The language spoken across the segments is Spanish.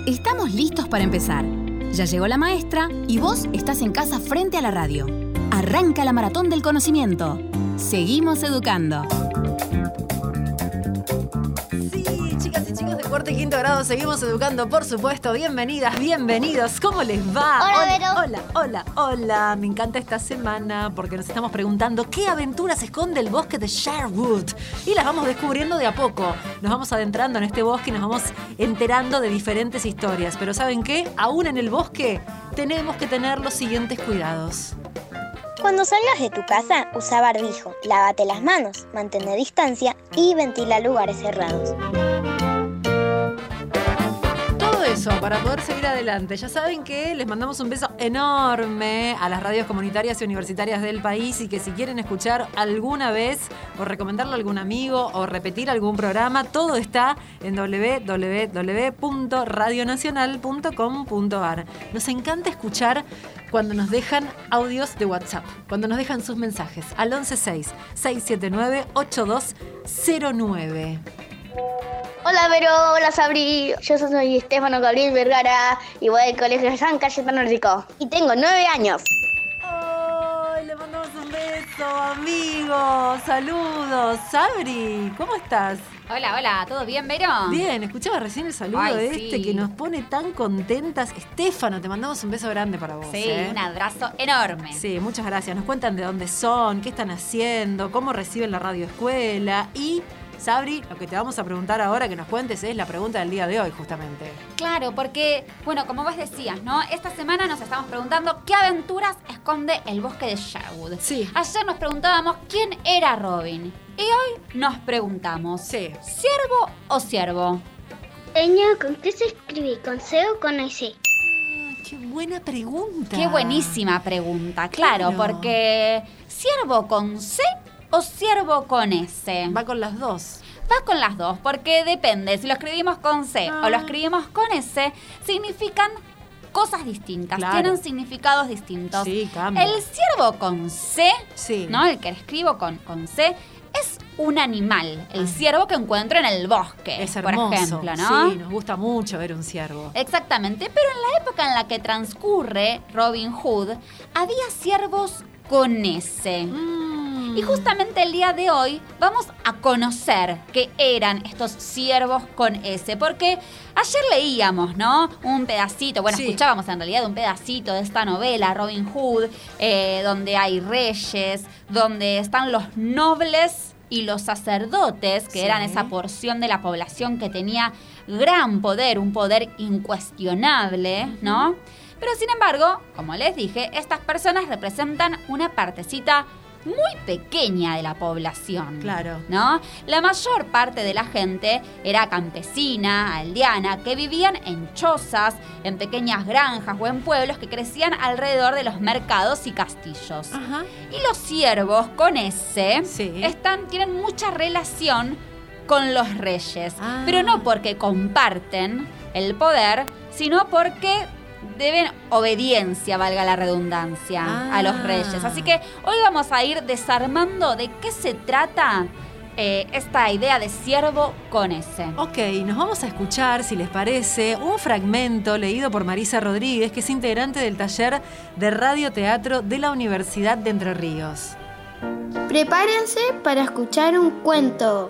Estamos listos para empezar. Ya llegó la maestra y vos estás en casa frente a la radio. Arranca la maratón del conocimiento. Seguimos educando. Sí, chicas y chicos de cuarto y quinto grado, seguimos educando, por supuesto. Bienvenidas, bienvenidos. ¿Cómo les va? Hola. Me encanta esta semana porque nos estamos preguntando qué aventuras esconde el bosque de Sherwood. Y las vamos descubriendo de a poco. Nos vamos adentrando en este bosque y nos vamos enterando de diferentes historias. Pero ¿saben qué? Aún en el bosque tenemos que tener los siguientes cuidados. Cuando salgas de tu casa, usa barbijo, lávate las manos, mantén distancia y ventila lugares cerrados. Todo eso para poder seguir adelante. Ya saben que les mandamos un beso enorme a las radios comunitarias y universitarias del país y que si quieren escuchar alguna vez o recomendarlo a algún amigo o repetir algún programa, todo está en www.radionacional.com.ar. Nos encanta escuchar cuando nos dejan audios de WhatsApp, cuando nos dejan sus mensajes al 116-679-8209. Hola Vero, hola Sabri, yo soy Estefano Gabriel Vergara y voy al colegio San Cayetano Rico y tengo 9 años. ¡Ay! Le mandamos un beso, amigos, saludos. Sabri, ¿cómo estás? Hola, ¿todo bien, Vero? Bien, escuchaba recién el saludo sí. que nos pone tan contentas. Estefano, te mandamos un beso grande para vos. Sí, un abrazo enorme. Sí, muchas gracias. Nos cuentan de dónde son, qué están haciendo, cómo reciben la radioescuela y... Sabri, lo que te vamos a preguntar ahora que nos cuentes es la pregunta del día de hoy, justamente. Claro, porque, bueno, como vos decías, ¿no? Esta semana nos estamos preguntando qué aventuras esconde el bosque de Sherwood. Sí. Ayer nos preguntábamos quién era Robin. Y hoy nos preguntamos, sí, ¿ciervo o ciervo? Señor, ¿con qué se escribe? ¿Con C o con S? ¡Qué buena pregunta! Qué buenísima pregunta, claro, porque ¿ciervo con C o ciervo con S? Va con las dos. Va con las dos, porque depende. Si lo escribimos con C o lo escribimos con S, significan cosas distintas. Claro. Tienen significados distintos. Sí, cambia. El ciervo con C, sí, ¿no? El que escribo con C, es un animal. El ciervo que encuentro en el bosque, es hermoso, por ejemplo, ¿no? Sí, nos gusta mucho ver un ciervo. Exactamente, pero en la época en la que transcurre Robin Hood, había ciervos con S. Y justamente el día de hoy vamos a conocer qué eran estos ciervos con S, porque ayer leíamos, ¿no? Un pedacito, escuchábamos en realidad un pedacito de esta novela, Robin Hood, donde hay reyes, donde están los nobles y los sacerdotes, que eran esa porción de la población que tenía gran poder, un poder incuestionable, ¿no? Pero sin embargo, como les dije, estas personas representan una partecita muy pequeña de la población. Claro. ¿No? La mayor parte de la gente era campesina, aldeana, que vivían en chozas, en pequeñas granjas o en pueblos que crecían alrededor de los mercados y castillos. Ajá. Y los ciervos con S tienen mucha relación con los reyes. Pero no porque comparten el poder, sino porque deben obediencia, valga la redundancia, a los reyes. Así que hoy vamos a ir desarmando de qué se trata esta idea de ciervo con S. Ok, nos vamos a escuchar, si les parece, un fragmento leído por Marisa Rodríguez, que es integrante del taller de radioteatro de la Universidad de Entre Ríos. Prepárense para escuchar un cuento.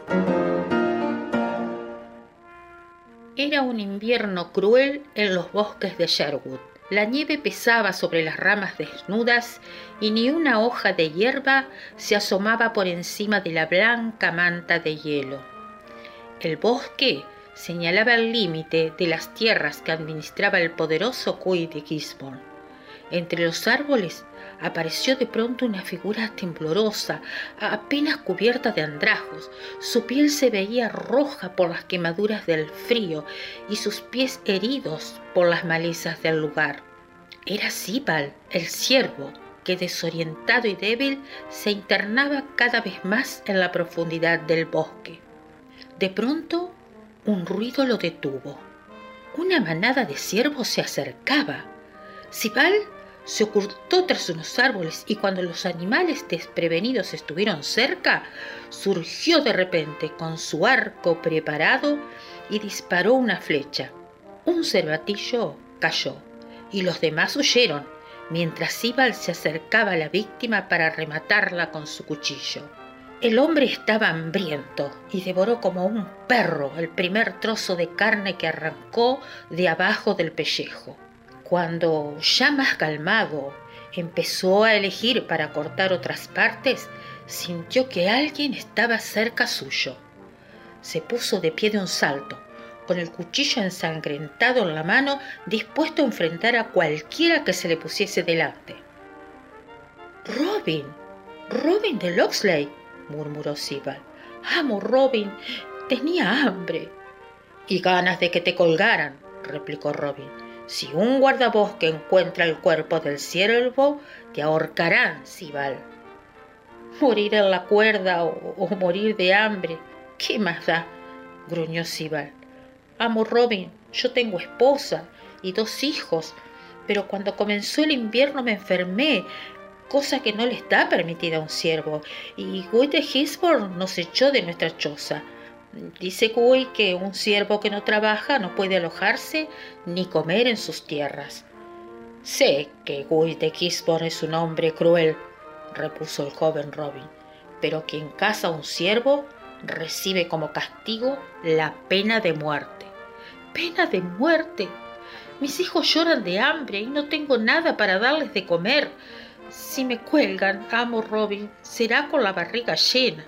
Era un invierno cruel en los bosques de Sherwood. La nieve pesaba sobre las ramas desnudas y ni una hoja de hierba se asomaba por encima de la blanca manta de hielo. El bosque señalaba el límite de las tierras que administraba el poderoso Cuy de Gisborne. Entre los árboles apareció de pronto una figura temblorosa, apenas cubierta de andrajos. Su piel se veía roja por las quemaduras del frío y sus pies heridos por las malezas del lugar. Era Sibal, el ciervo, que desorientado y débil se internaba cada vez más en la profundidad del bosque. De pronto, un ruido lo detuvo. Una manada de ciervos se acercaba. Sibal se ocultó tras unos árboles y cuando los animales desprevenidos estuvieron cerca, surgió de repente con su arco preparado y disparó una flecha. Un cervatillo cayó y los demás huyeron, mientras Síbal se acercaba a la víctima para rematarla con su cuchillo. El hombre estaba hambriento y devoró como un perro el primer trozo de carne que arrancó de abajo del pellejo. Cuando, ya más calmado, empezó a elegir para cortar otras partes, sintió que alguien estaba cerca suyo. Se puso de pie de un salto, con el cuchillo ensangrentado en la mano, dispuesto a enfrentar a cualquiera que se le pusiese delante. «Robin de Locksley», murmuró Síbal. «Amo Robin, tenía hambre». «Y ganas de que te colgaran», replicó Robin. «Si un guardabosque encuentra el cuerpo del ciervo, te ahorcarán, Síbal». «Morir en la cuerda o morir de hambre, ¿qué más da?», gruñó Síbal. «Amo Robin, yo tengo esposa y 2 hijos, pero cuando comenzó el invierno me enfermé, cosa que no le está permitida a un ciervo, y Guy de Gisborne nos echó de nuestra choza. Dice Guy que un ciervo que no trabaja no puede alojarse ni comer en sus tierras». «Sé que Guy de Gisborne es un hombre cruel», repuso el joven Robin, «pero quien caza a un ciervo recibe como castigo la pena de muerte». «¿Pena de muerte? Mis hijos lloran de hambre y no tengo nada para darles de comer. Si me cuelgan, amo Robin, será con la barriga llena».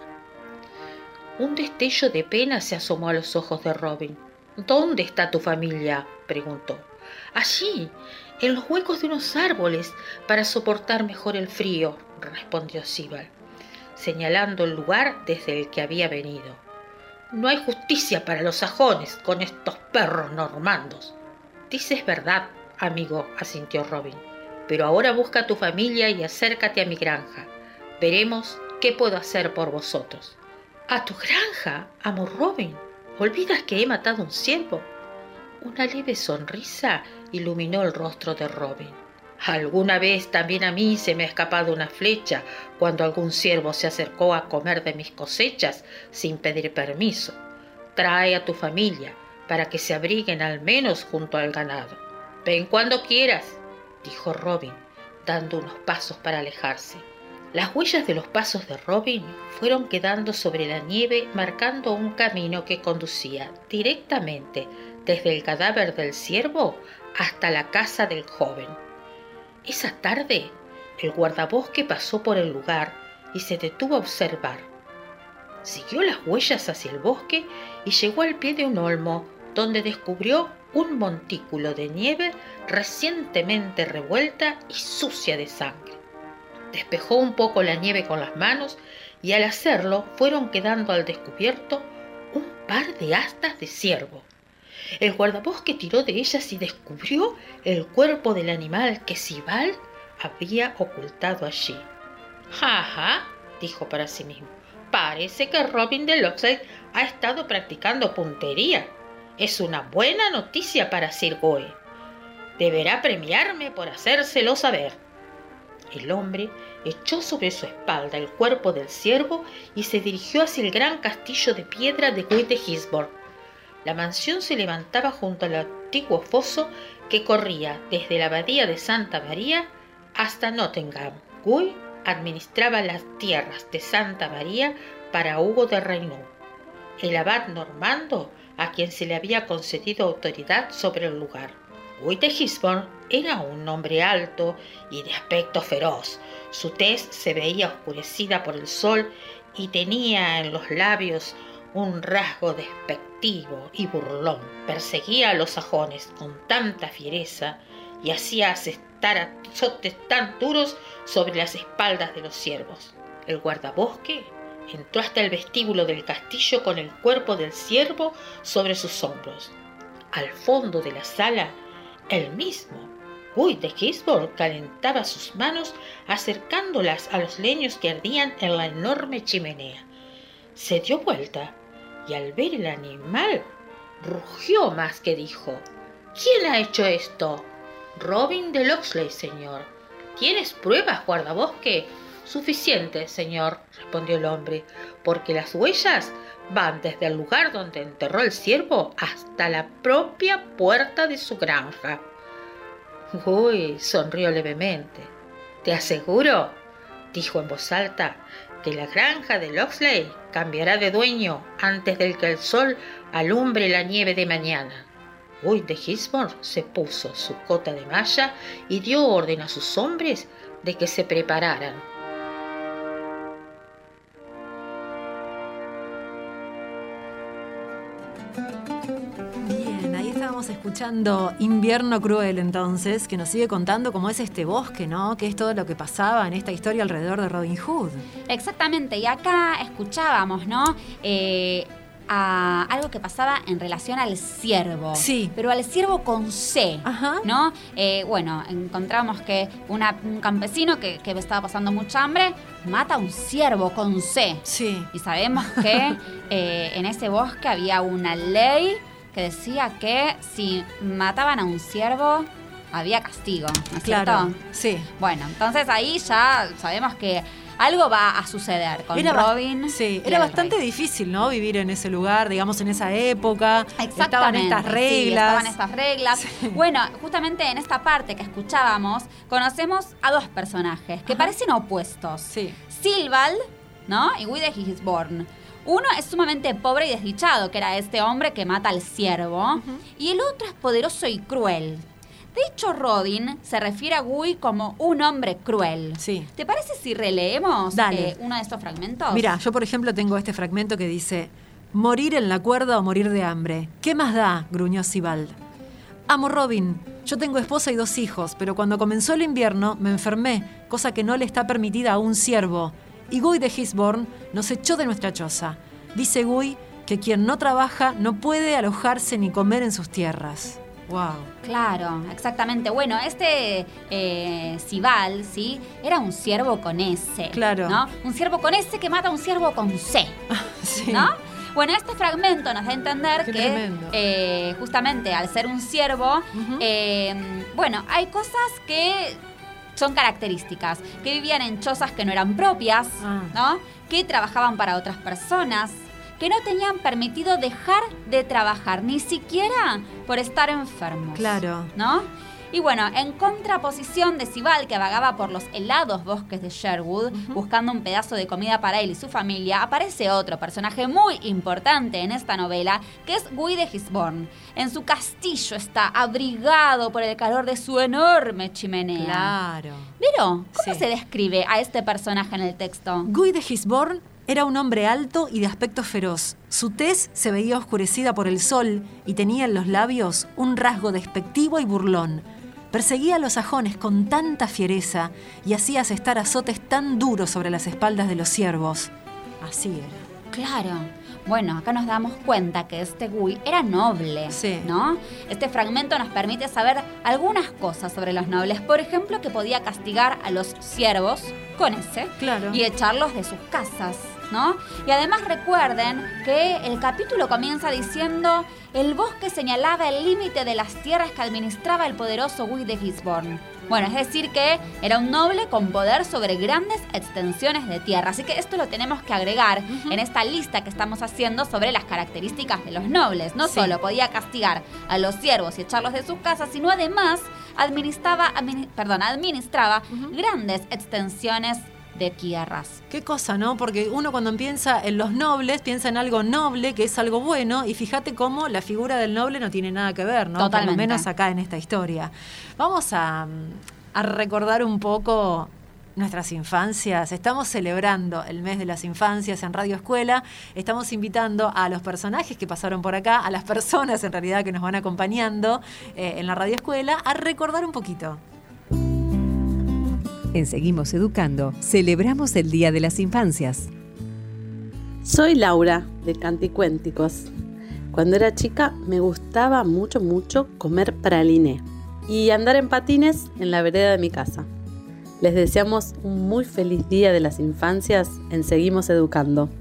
Un destello de pena se asomó a los ojos de Robin. «¿Dónde está tu familia?», preguntó. «Allí, en los huecos de unos árboles, para soportar mejor el frío», respondió Síbal, señalando el lugar desde el que había venido. «No hay justicia para los sajones con estos perros normandos». «Dices verdad, amigo», asintió Robin, «pero ahora busca a tu familia y acércate a mi granja. Veremos qué puedo hacer por vosotros». «¿A tu granja, amo Robin? ¿Olvidas que he matado un ciervo?». Una leve sonrisa iluminó el rostro de Robin. «Alguna vez también a mí se me ha escapado una flecha cuando algún ciervo se acercó a comer de mis cosechas sin pedir permiso. Trae a tu familia para que se abriguen al menos junto al ganado». «Ven cuando quieras», dijo Robin, dando unos pasos para alejarse. Las huellas de los pasos de Robin fueron quedando sobre la nieve, marcando un camino que conducía directamente desde el cadáver del ciervo hasta la casa del joven. Esa tarde, el guardabosque pasó por el lugar y se detuvo a observar. Siguió las huellas hacia el bosque y llegó al pie de un olmo, donde descubrió un montículo de nieve recientemente revuelta y sucia de sangre. Despejó un poco la nieve con las manos y al hacerlo fueron quedando al descubierto un par de astas de ciervo. El guardabosque tiró de ellas y descubrió el cuerpo del animal que Síbal había ocultado allí. «Ja, dijo para sí mismo, «parece que Robin de Locksley ha estado practicando puntería. Es una buena noticia para Sir Guy. Deberá premiarme por hacérselo saber». El hombre echó sobre su espalda el cuerpo del ciervo y se dirigió hacia el gran castillo de piedra de Guy de Gisborne. La mansión se levantaba junto al antiguo foso que corría desde la abadía de Santa María hasta Nottingham. Guy administraba las tierras de Santa María para Hugo de Renaud, el abad normando a quien se le había concedido autoridad sobre el lugar. Guy de Gisborne era un hombre alto y de aspecto feroz. Su tez se veía oscurecida por el sol y tenía en los labios un rasgo despectivo y burlón. Perseguía a los sajones con tanta fiereza y hacía asestar azotes tan duros sobre las espaldas de los ciervos. El guardabosque entró hasta el vestíbulo del castillo con el cuerpo del ciervo sobre sus hombros. Al fondo de la sala, él mismo, Guy de Gisborne, calentaba sus manos acercándolas a los leños que ardían en la enorme chimenea. Se dio vuelta y al ver el animal rugió más que dijo: «¿Quién ha hecho esto?». «Robin de Locksley, señor». «¿Tienes pruebas, guardabosque?». «Suficiente, señor», respondió el hombre, «porque las huellas van desde el lugar donde enterró el ciervo hasta la propia puerta de su granja. Guy sonrió levemente. «Te aseguro», dijo en voz alta, «que la granja de Locksley cambiará de dueño antes de que el sol alumbre la nieve de mañana». Guy de Gisborne se puso su cota de malla y dio orden a sus hombres de que se prepararan. Bien, ahí estábamos escuchando Invierno Cruel, entonces, que nos sigue contando cómo es este bosque, ¿no? Que es todo lo que pasaba en esta historia alrededor de Robin Hood. Exactamente, y acá escuchábamos, ¿no? A algo que pasaba en relación al ciervo. Sí. Pero al ciervo con C. Ajá. ¿No? Bueno, encontramos que un campesino que estaba pasando mucha hambre mata a un ciervo con C. Sí. Y sabemos que en ese bosque había una ley que decía que si mataban a un ciervo había castigo, ¿no es Claro. cierto? Sí. Bueno, entonces ahí ya sabemos que algo va a suceder con Robin. Sí, y era el bastante rey. difícil, ¿no? Vivir en ese lugar, digamos, en esa época. Exactamente. Estaban estas reglas. Sí, estaban estas reglas. Sí. Bueno, justamente en esta parte que escuchábamos, conocemos a dos personajes que parecen opuestos. Sí. Silval, ¿no? Y Guy de Gisborne. Uno es sumamente pobre y desdichado, que era este hombre que mata al ciervo. Y el otro es poderoso y cruel. De hecho, Robin se refiere a Guy como un hombre cruel. Sí. ¿Te parece si releemos Dale. uno de estos fragmentos? Mira, yo por ejemplo tengo este fragmento que dice: morir en la cuerda o morir de hambre. ¿Qué más da?, gruñó Sibald. Amo Robin, yo tengo esposa y 2 hijos, pero cuando comenzó el invierno me enfermé, cosa que no le está permitida a un ciervo. Y Guy de Gisborne nos echó de nuestra choza. Dice Guy que quien no trabaja no puede alojarse ni comer en sus tierras. Wow. Claro, exactamente. Bueno, este Sibald, ¿sí? Era un ciervo con S. Claro. ¿No? Un ciervo con S que mata a un ciervo con C. Sí. ¿No? Bueno, este fragmento nos da a entender Qué que tremendo. justamente al ser un ciervo, bueno, hay cosas que son características, que vivían en chozas que no eran propias, ¿no? Que trabajaban para otras personas, que no tenían permitido dejar de trabajar, ni siquiera por estar enfermos. Claro. ¿No? Y bueno, en contraposición de Sibald, que vagaba por los helados bosques de Sherwood, buscando un pedazo de comida para él y su familia, aparece otro personaje muy importante en esta novela, que es Guy de Gisborne. En su castillo está abrigado por el calor de su enorme chimenea. Claro. ¿Vieron? ¿Cómo Sí. se describe a este personaje en el texto? Guy de Gisborne era un hombre alto y de aspecto feroz. Su tez se veía oscurecida por el sol y tenía en los labios un rasgo despectivo y burlón. Perseguía a los sajones con tanta fiereza y hacía asestar azotes tan duros sobre las espaldas de los siervos. Así era. Claro. Bueno, acá nos damos cuenta que este Guy era noble, Sí. ¿no? Este fragmento nos permite saber algunas cosas sobre los nobles. Por ejemplo, que podía castigar a los siervos con ese Claro. y echarlos de sus casas, ¿no? Y además recuerden que el capítulo comienza diciendo: el bosque señalaba el límite de las tierras que administraba el poderoso Guy de Gisborne. Bueno, es decir que era un noble con poder sobre grandes extensiones de tierra. Así que esto lo tenemos que agregar en esta lista que estamos haciendo sobre las características de los nobles. No Sí. solo podía castigar a los siervos y echarlos de sus casas, sino además administraba grandes extensiones de tierras. Qué cosa, ¿no? Porque uno cuando piensa en los nobles, piensa en algo noble, que es algo bueno, y fíjate cómo la figura del noble no tiene nada que ver, ¿no? Totalmente. Por lo menos acá en esta historia. Vamos a recordar un poco nuestras infancias. Estamos celebrando el mes de las infancias en Radio Escuela. Estamos invitando a los personajes que pasaron por acá, a las personas en realidad que nos van acompañando en la Radio Escuela, a recordar un poquito. En Seguimos Educando, celebramos el Día de las Infancias. Soy Laura, de Canticuénticos. Cuando era chica me gustaba mucho comer praliné y andar en patines en la vereda de mi casa. Les deseamos un muy feliz Día de las Infancias en Seguimos Educando.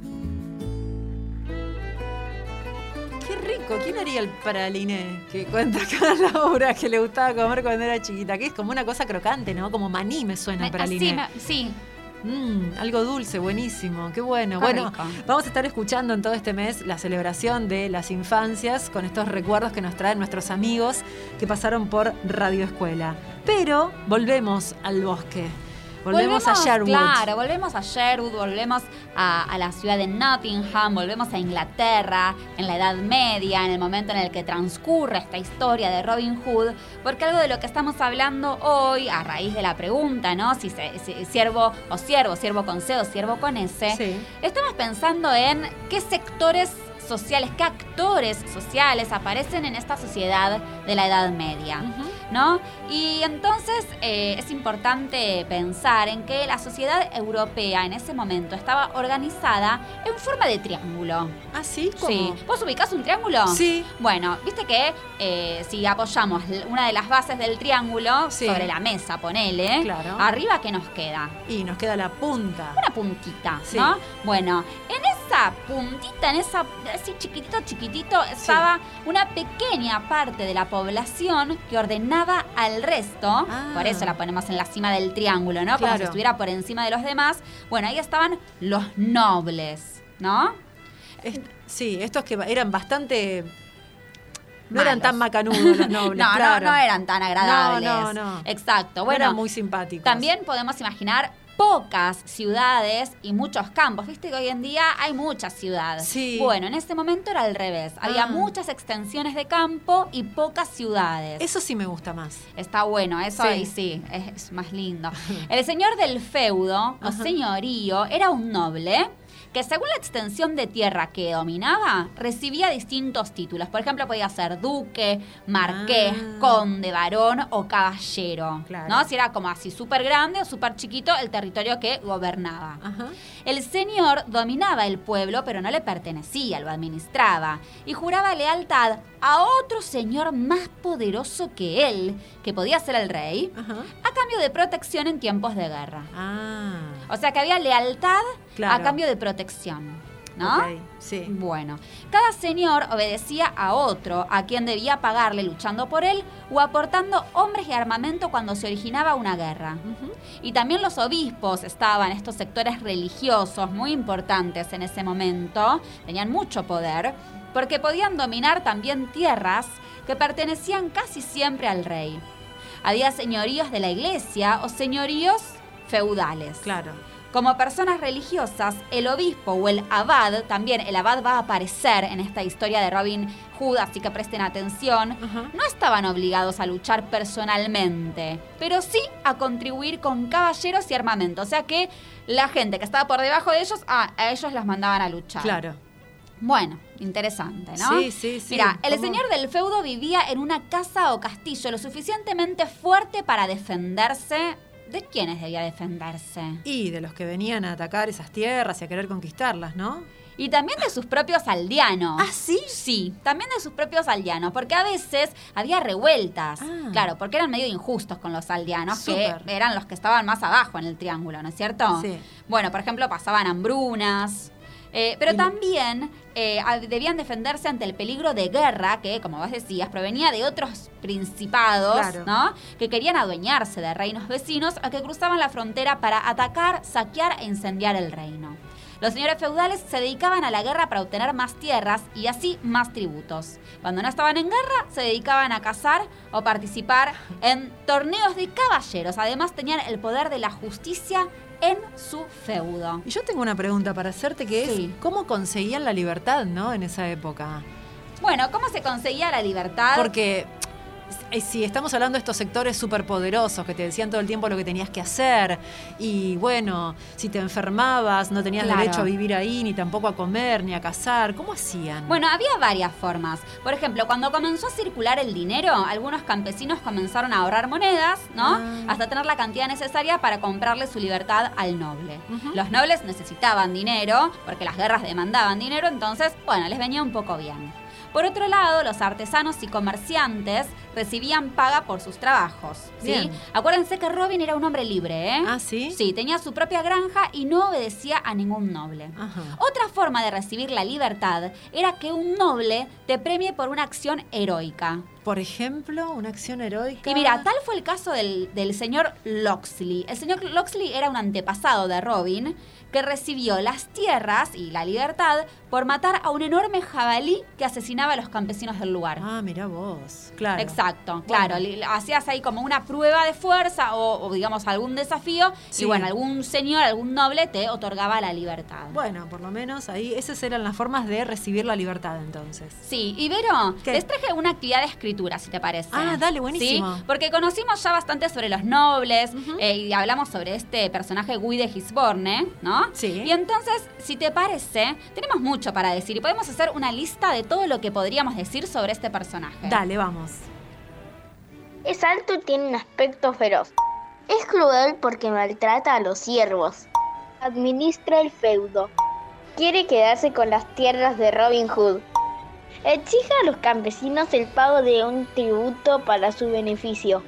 Qué rico. ¿Quién haría el praliné que cuenta acá Laura que le gustaba comer cuando era chiquita? Que es como una cosa crocante, ¿no? Como maní me suena el praliné. Sí, Algo dulce, buenísimo, qué bueno. Qué bueno, rico. vamos a estar escuchando en todo este mes la celebración de las infancias con estos recuerdos que nos traen nuestros amigos que pasaron por Radio Escuela. Pero volvemos al bosque. Volvemos a Sherwood. Claro, volvemos a Sherwood, volvemos a la ciudad de Nottingham, volvemos a Inglaterra, en la Edad Media, en el momento en el que transcurre esta historia de Robin Hood, porque algo de lo que estamos hablando hoy, a raíz de la pregunta, ¿no? Si siervo o siervo con C o siervo con S, Sí. estamos pensando en qué sectores sociales, qué actores sociales aparecen en esta sociedad de la Edad Media, ¿no? Y entonces es importante pensar en que la sociedad europea en ese momento estaba organizada en forma de triángulo. ¿Ah, sí? ¿Cómo? Sí. ¿Vos ubicás un triángulo? Sí. Bueno, viste que si apoyamos una de las bases del triángulo Sí. sobre la mesa, ponele, Claro. arriba, ¿qué nos queda? Y nos queda la punta. Una puntita, Sí. ¿no? Bueno, en esa puntita, así chiquitito, estaba una pequeña parte de la población que ordenaba al resto. Ah. Por eso la ponemos en la cima del triángulo, ¿no? Como Claro. si estuviera por encima de los demás. Bueno, ahí estaban los nobles, ¿no? Sí, estos que eran bastante... No Malos. eran tan macanudos los nobles, No, claro. no eran tan agradables. No. Exacto. No Bueno, eran muy simpáticos. también podemos imaginar pocas ciudades y muchos campos. Viste que hoy en día hay muchas ciudades. Sí. Bueno, en ese momento era al revés. Había Ah. muchas extensiones de campo y pocas ciudades. Eso sí me gusta más. Está bueno, eso Sí. ahí sí, es más lindo. El señor del feudo, o Ajá. señorío, era un noble que según la extensión de tierra que dominaba, recibía distintos títulos. Por ejemplo, podía ser duque, marqués, conde, barón o caballero. Claro. ¿No? Si era como así súper grande o súper chiquito el territorio que gobernaba. Ajá. El señor dominaba el pueblo, pero no le pertenecía, lo administraba. Y juraba lealtad a otro señor más poderoso que él, que podía ser el rey, Ajá. a cambio de protección en tiempos de guerra. Ah. O sea que había lealtad Claro. a cambio de protección, ¿no? Ok, sí. Bueno, cada señor obedecía a otro, a quien debía pagarle luchando por él o aportando hombres y armamento cuando se originaba una guerra. Y también los obispos estaban, estos sectores religiosos muy importantes en ese momento, tenían mucho poder, porque podían dominar también tierras que pertenecían casi siempre al rey. Había señoríos de la iglesia o señoríos feudales. Claro. Como personas religiosas, el obispo o el abad, también el abad va a aparecer en esta historia de Robin Hood, así que presten atención, Ajá. no estaban obligados a luchar personalmente, pero sí a contribuir con caballeros y armamento. O sea que la gente que estaba por debajo de ellos, a ellos los mandaban a luchar. Claro. Bueno, interesante, ¿no? Sí. Mira, el ¿Cómo? señor del feudo vivía en una casa o castillo lo suficientemente fuerte para defenderse. ¿De quiénes debía defenderse? Y de los que venían a atacar esas tierras y a querer conquistarlas, ¿no? Y también de sus propios aldeanos. ¿Ah, sí? Sí, también de sus propios aldeanos, porque a veces había revueltas. Ah. Claro, porque eran medio injustos con los aldeanos, Súper. que eran los que estaban más abajo en el triángulo, ¿no es cierto? Sí. Bueno, por ejemplo, pasaban hambrunas. Pero Y- también debían defenderse ante el peligro de guerra que, como vos decías, provenía de otros principados, Claro. ¿no? Que querían adueñarse de reinos vecinos o que cruzaban la frontera para atacar, saquear e incendiar el reino. Los señores feudales se dedicaban a la guerra para obtener más tierras y así más tributos. Cuando no estaban en guerra, se dedicaban a cazar o participar en torneos de caballeros. Además, tenían el poder de la justicia en su feudo. Y yo tengo una pregunta para hacerte que es, Sí. ¿cómo conseguían la libertad, no, en esa época? Bueno, ¿cómo se conseguía la libertad? Porque si estamos hablando de estos sectores superpoderosos que te decían todo el tiempo lo que tenías que hacer y bueno, si te enfermabas no tenías Claro. derecho a vivir ahí, ni tampoco a comer, ni a cazar, ¿cómo hacían? Bueno, había varias formas. Por ejemplo, cuando comenzó a circular el dinero, algunos campesinos comenzaron a ahorrar monedas, ¿no? Ah. Hasta tener la cantidad necesaria para comprarle su libertad al noble. Los nobles necesitaban dinero, porque las guerras demandaban dinero, entonces, bueno, les venía un poco bien. Por otro lado, los artesanos y comerciantes recibían paga por sus trabajos, ¿sí? Bien. Acuérdense que Robin era un hombre libre, ¿eh? ¿Ah, sí? Sí, tenía su propia granja y no obedecía a ningún noble. Ajá. Otra forma de recibir la libertad era que un noble te premie por una acción heroica. Por ejemplo, una acción heroica. Y mira, tal fue el caso del señor Locksley. El señor Locksley era un antepasado de Robin que recibió las tierras y la libertad por matar a un enorme jabalí que asesinaba a los campesinos del lugar. Ah, mirá vos, claro. Exacto, claro. Hacías ahí como una prueba de fuerza o digamos algún desafío y bueno, algún señor, algún noble te otorgaba la libertad. Bueno, por lo menos ahí esas eran las formas de recibir la libertad entonces. Sí, y Vero, les traje una actividad de escritura, si te parece. Ah, dale, buenísimo. ¿Sí? Porque conocimos ya bastante sobre los nobles y hablamos sobre este personaje Guy de Gisborne, ¿no? Sí. Y entonces, si te parece, tenemos mucho para decir y podemos hacer una lista de todo lo que podríamos decir sobre este personaje. Dale, vamos. Es alto y tiene un aspecto feroz. Es cruel porque maltrata a los siervos. Administra el feudo. Quiere quedarse con las tierras de Robin Hood. Exige a los campesinos el pago de un tributo para su beneficio.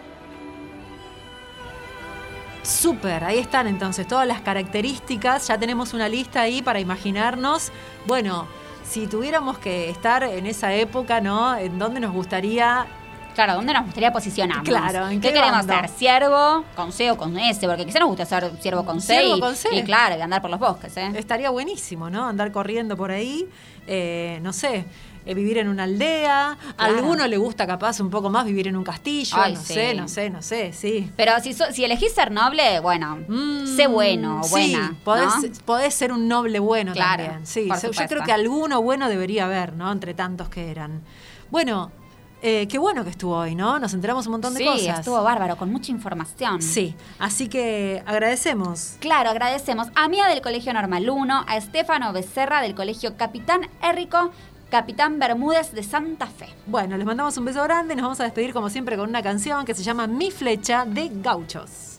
Súper, ahí están entonces todas las características. Ya tenemos una lista ahí para imaginarnos. Bueno, si tuviéramos que estar en esa época, ¿no? ¿En dónde nos gustaría? Claro, ¿dónde nos gustaría posicionarnos? Claro, ¿en qué queremos ser? ¿Siervo con C o con S? Porque quizá nos gusta ser siervo con C. Siervo con C. Y claro, y andar por los bosques, ¿eh? Estaría buenísimo, ¿no? Andar corriendo por ahí, no sé, vivir en una aldea. Claro. A alguno le gusta capaz un poco más vivir en un castillo. Ay, no sé, sí. Pero si elegís ser noble, bueno, sé bueno o buena. Sí, podés ser un noble bueno claro, también. Sí, por yo supuesto. creo que alguno bueno debería haber, ¿no? Entre tantos que eran. Bueno, qué bueno que estuvo hoy, ¿no? Nos enteramos un montón de cosas. Sí, estuvo bárbaro, con mucha información. Sí, así que agradecemos. Claro, agradecemos a Mía del Colegio Normal 1, a Estefano Becerra del Colegio Capitán Érrico, Capitán Bermúdez de Santa Fe. Bueno, les mandamos un beso grande y nos vamos a despedir como siempre con una canción que se llama Mi Flecha de Gauchos.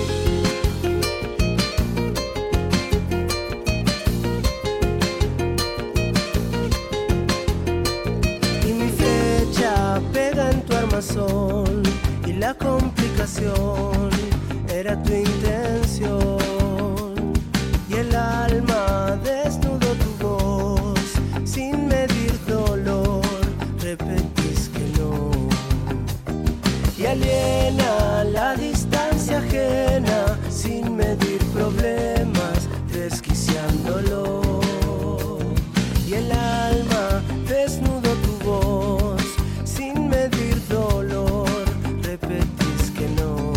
Y mi flecha pega en tu armazón y la complicación era tu intención y el alma desnudó tu voz sin medir dolor, repetís que no y aliena la distancia ajena sin medir problemas, desquiciándolo y el alma desnudó tu voz sin medir dolor, repetís que no.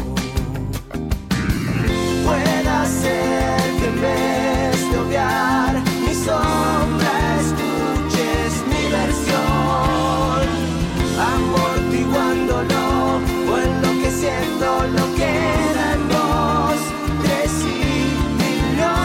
Puede ser que en vez de obviar mi sombra escuches mi versión, amortiguándolo o enloqueciendo lo que era en vos, decidilo.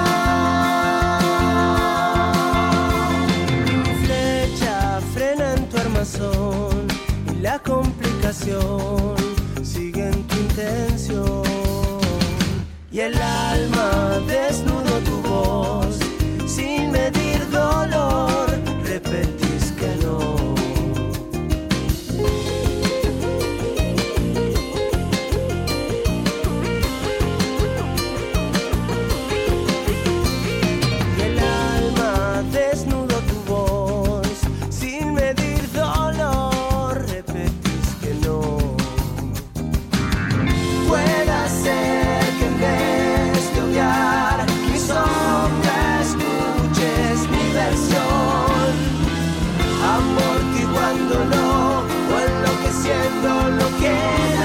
Mi flecha frena en tu armazón y la complicación sigue en tu intención y el alma desnudó tu voz sin medir dolor, repetís que no. Y el alma desnudó tu voz sin medir dolor, repetís que no. Puede ser que en vez de odiar mi sombra escuches mi versión, amortiguándolo o enloqueciendo lo que era